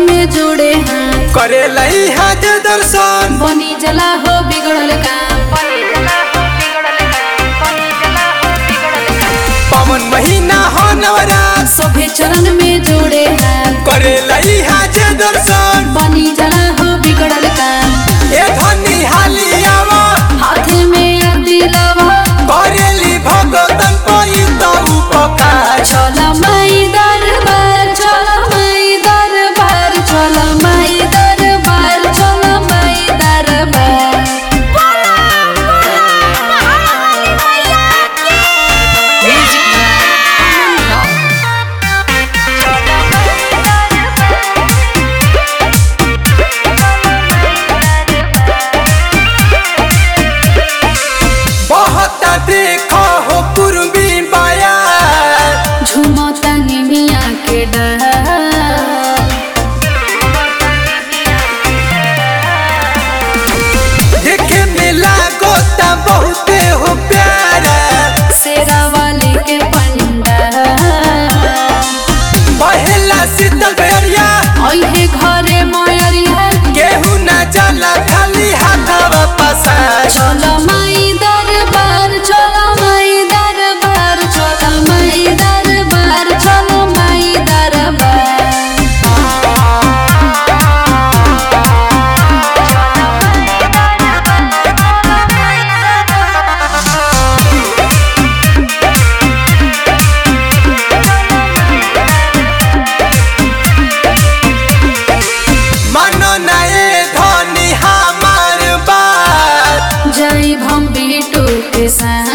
में जोड़े हाथ करे लई हाथ दर्शन बनी जला हो बिगड़ल काम पवन महीना हो नवरात सभे चरण में जोड़े हाथ करे लई हाथ दर्शन बनी जला हो बिगड़ल काम ए धनी हालियावा हाथ में आरती लवा करेली भगतन पई तो उपकार चल माई दरबार चल माई दरबार चल माई दरबार चल माई दरबार बहुत देखो हो पूर्वी बाया झुमता निमिया के डार देखे मिला गोता बहुते हो प्यारा शेरा वाले के पंडा पहला शीतल बेरिया ओहे घरे मयरिया केहू न जाला खाली हाथवा पसा चल माई दरबार चल माई दरबार चल माई दरबार चल माई दरबार मानो नए धनी हमार बात जय भम बिटू के साथ